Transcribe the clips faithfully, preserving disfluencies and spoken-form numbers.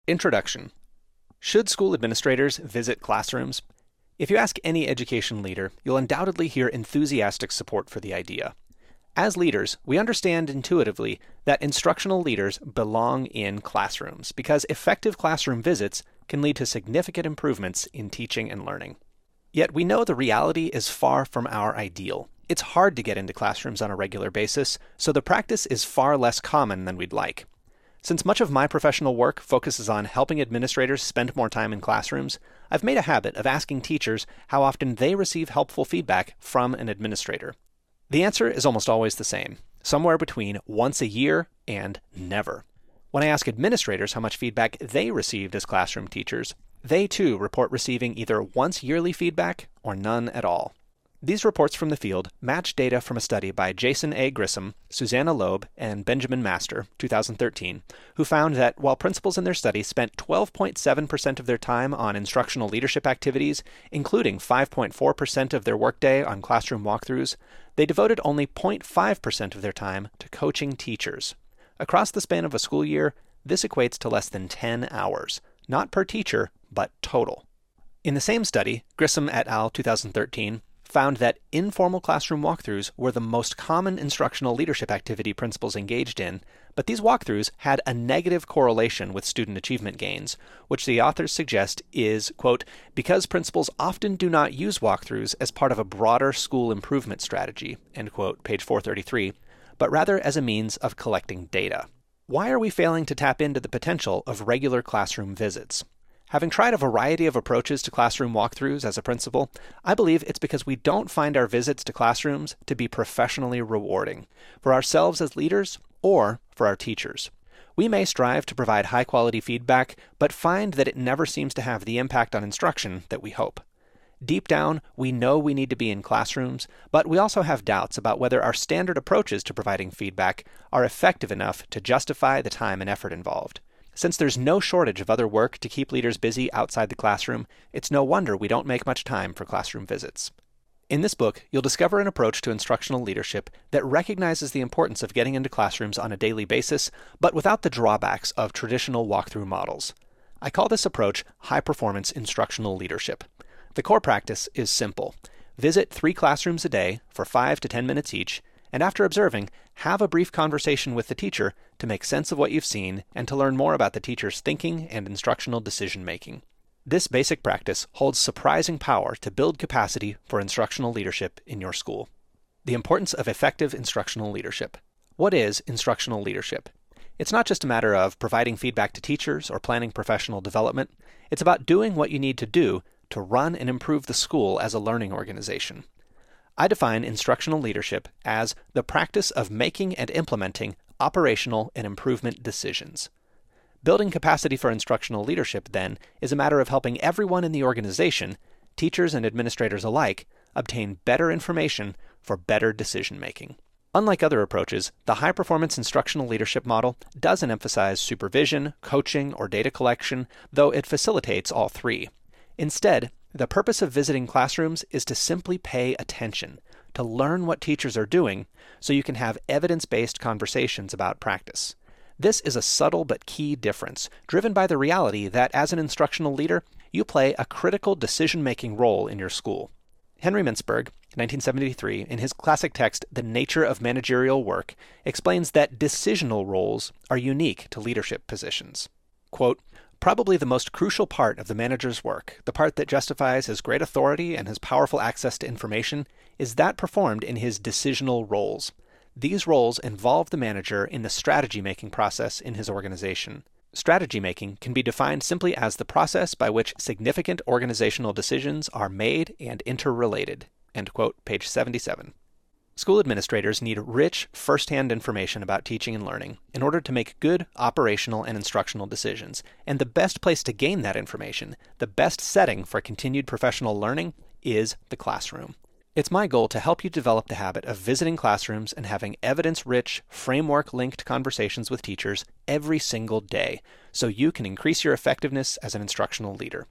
Introduction. Should school administrators visit classrooms? If you ask any education leader, you'll undoubtedly hear enthusiastic support for the idea. As leaders, we understand intuitively that instructional leaders belong in classrooms because effective classroom visits can lead to significant improvements in teaching and learning. Yet we know the reality is far from our ideal. It's hard to get into classrooms on a regular basis, so the practice is far less common than we'd like. Since much of my professional work focuses on helping administrators spend more time in classrooms, I've made a habit of asking teachers how often they receive helpful feedback from an administrator. The answer is almost always the same, somewhere between once a year and never. When I ask administrators how much feedback they received as classroom teachers, they too report receiving either once yearly feedback or none at all. These reports from the field match data from a study by Jason A. Grissom, Susanna Loeb, and Benjamin Master, two thousand thirteen, who found that while principals in their study spent twelve point seven percent of their time on instructional leadership activities, including five point four percent of their workday on classroom walkthroughs, they devoted only zero point five percent of their time to coaching teachers. Across the span of a school year, this equates to less than ten hours, not per teacher, but total. In the same study, Grissom et al. two thousand thirteen, found that informal classroom walkthroughs were the most common instructional leadership activity principals engaged in, but these walkthroughs had a negative correlation with student achievement gains, which the authors suggest is, quote, because principals often do not use walkthroughs as part of a broader school improvement strategy, end quote, page four thirty-three, but rather as a means of collecting data. Why are we failing to tap into the potential of regular classroom visits? Having tried a variety of approaches to classroom walkthroughs as a principal, I believe it's because we don't find our visits to classrooms to be professionally rewarding, for ourselves as leaders or for our teachers. We may strive to provide high-quality feedback, but find that it never seems to have the impact on instruction that we hope. Deep down, we know we need to be in classrooms, but we also have doubts about whether our standard approaches to providing feedback are effective enough to justify the time and effort involved. Since there's no shortage of other work to keep leaders busy outside the classroom, it's no wonder we don't make much time for classroom visits. In this book, you'll discover an approach to instructional leadership that recognizes the importance of getting into classrooms on a daily basis, but without the drawbacks of traditional walkthrough models. I call this approach high-performance instructional leadership. The core practice is simple. Visit three classrooms a day for five to ten minutes each, and after observing, have a brief conversation with the teacher to make sense of what you've seen and to learn more about the teacher's thinking and instructional decision-making. This basic practice holds surprising power to build capacity for instructional leadership in your school. The importance of effective instructional leadership. What is instructional leadership? It's not just a matter of providing feedback to teachers or planning professional development. It's about doing what you need to do to run and improve the school as a learning organization. I define instructional leadership as the practice of making and implementing operational and improvement decisions. Building capacity for instructional leadership, then, is a matter of helping everyone in the organization, teachers and administrators alike, obtain better information for better decision-making. Unlike other approaches, the high-performance instructional leadership model doesn't emphasize supervision, coaching, or data collection, though it facilitates all three. Instead, the purpose of visiting classrooms is to simply pay attention, to learn what teachers are doing, so you can have evidence-based conversations about practice. This is a subtle but key difference, driven by the reality that as an instructional leader, you play a critical decision-making role in your school. Henry Mintzberg, nineteen seventy-three, in his classic text, The Nature of Managerial Work, explains that decisional roles are unique to leadership positions. Quote, probably the most crucial part of the manager's work, the part that justifies his great authority and his powerful access to information, is that performed in his decisional roles. These roles involve the manager in the strategy-making process in his organization. Strategy-making can be defined simply as the process by which significant organizational decisions are made and interrelated. End quote, page seventy-seven. School administrators need rich, first-hand information about teaching and learning in order to make good operational and instructional decisions, and the best place to gain that information, the best setting for continued professional learning, is the classroom. It's my goal to help you develop the habit of visiting classrooms and having evidence-rich, framework-linked conversations with teachers every single day, so you can increase your effectiveness as an instructional leader.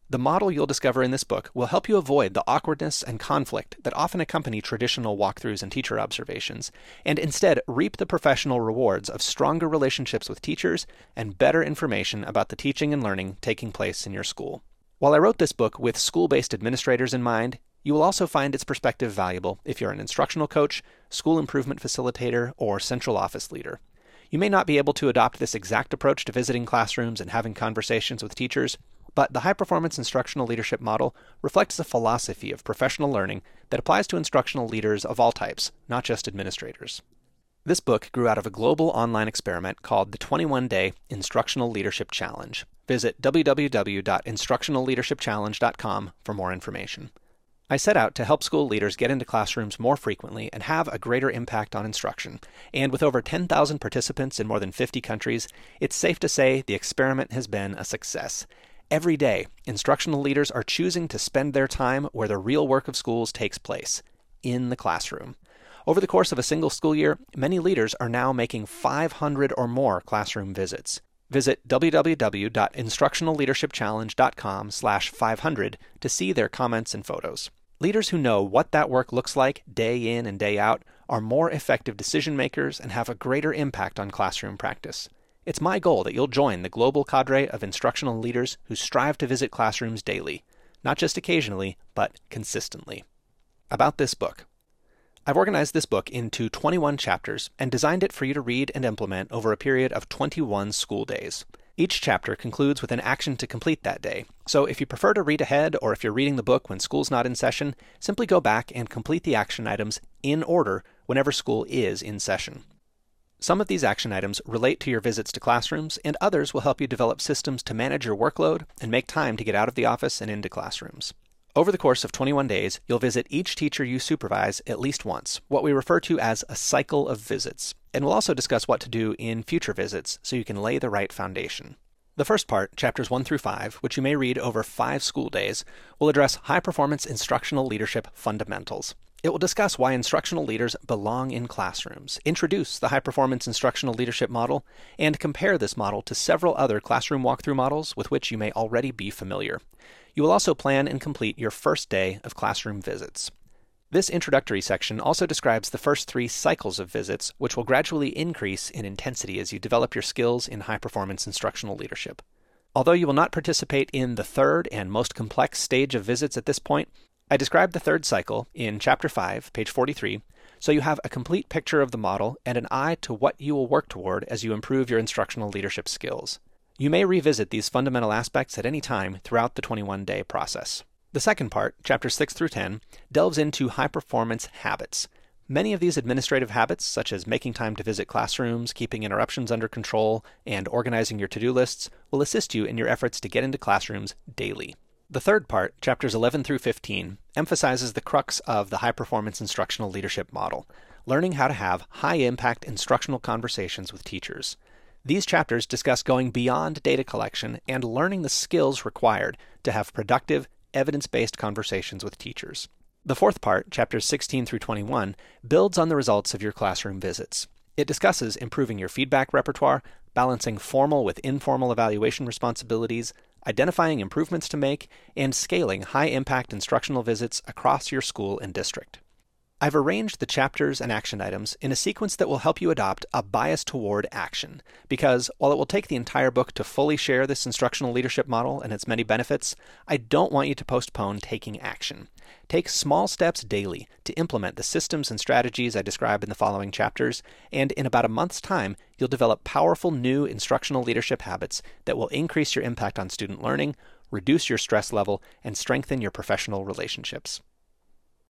The model you'll discover in this book will help you avoid the awkwardness and conflict that often accompany traditional walkthroughs and teacher observations, and instead reap the professional rewards of stronger relationships with teachers and better information about the teaching and learning taking place in your school. While I wrote this book with school-based administrators in mind, you will also find its perspective valuable if you're an instructional coach, school improvement facilitator, or central office leader. You may not be able to adopt this exact approach to visiting classrooms and having conversations with teachers, but the high-performance instructional leadership model reflects a philosophy of professional learning that applies to instructional leaders of all types, not just administrators. This book grew out of a global online experiment called the twenty-one day Instructional Leadership Challenge. Visit w w w dot instructional leadership challenge dot com for more information. I set out to help school leaders get into classrooms more frequently and have a greater impact on instruction, and with over ten thousand participants in more than fifty countries, it's safe to say the experiment has been a success. Every day, instructional leaders are choosing to spend their time where the real work of schools takes place, in the classroom. Over the course of a single school year, many leaders are now making five hundred or more classroom visits. Visit w w w dot instructional leadership challenge dot com slash five hundred to see their comments and photos. Leaders who know what that work looks like day in and day out are more effective decision makers and have a greater impact on classroom practice. It's my goal that you'll join the global cadre of instructional leaders who strive to visit classrooms daily, not just occasionally, but consistently. About this book. I've organized this book into twenty-one chapters and designed it for you to read and implement over a period of twenty-one school days. Each chapter concludes with an action to complete that day, so if you prefer to read ahead or if you're reading the book when school's not in session, simply go back and complete the action items in order whenever school is in session. Some of these action items relate to your visits to classrooms, and others will help you develop systems to manage your workload and make time to get out of the office and into classrooms. Over the course of twenty-one days, you'll visit each teacher you supervise at least once, what we refer to as a cycle of visits, and we'll also discuss what to do in future visits so you can lay the right foundation. The first part, chapters one through five, which you may read over five school days, will address high-performance instructional leadership fundamentals. It will discuss why instructional leaders belong in classrooms, introduce the high-performance instructional leadership model, and compare this model to several other classroom walkthrough models with which you may already be familiar. You will also plan and complete your first day of classroom visits. This introductory section also describes the first three cycles of visits, which will gradually increase in intensity as you develop your skills in high-performance instructional leadership. Although you will not participate in the third and most complex stage of visits at this point, I described the third cycle in Chapter five, page forty-three, so you have a complete picture of the model and an eye to what you will work toward as you improve your instructional leadership skills. You may revisit these fundamental aspects at any time throughout the twenty-one day process. The second part, chapters six through ten, delves into high-performance habits. Many of these administrative habits, such as making time to visit classrooms, keeping interruptions under control, and organizing your to-do lists, will assist you in your efforts to get into classrooms daily. The third part, chapters eleven through fifteen, emphasizes the crux of the high-performance instructional leadership model, learning how to have high-impact instructional conversations with teachers. These chapters discuss going beyond data collection and learning the skills required to have productive, evidence-based conversations with teachers. The fourth part, chapters sixteen through twenty-one, builds on the results of your classroom visits. It discusses improving your feedback repertoire, balancing formal with informal evaluation responsibilities, identifying improvements to make, and scaling high-impact instructional visits across your school and district. I've arranged the chapters and action items in a sequence that will help you adopt a bias toward action, because while it will take the entire book to fully share this instructional leadership model and its many benefits, I don't want you to postpone taking action. Take small steps daily to implement the systems and strategies I describe in the following chapters, and in about a month's time, you'll develop powerful new instructional leadership habits that will increase your impact on student learning, reduce your stress level, and strengthen your professional relationships.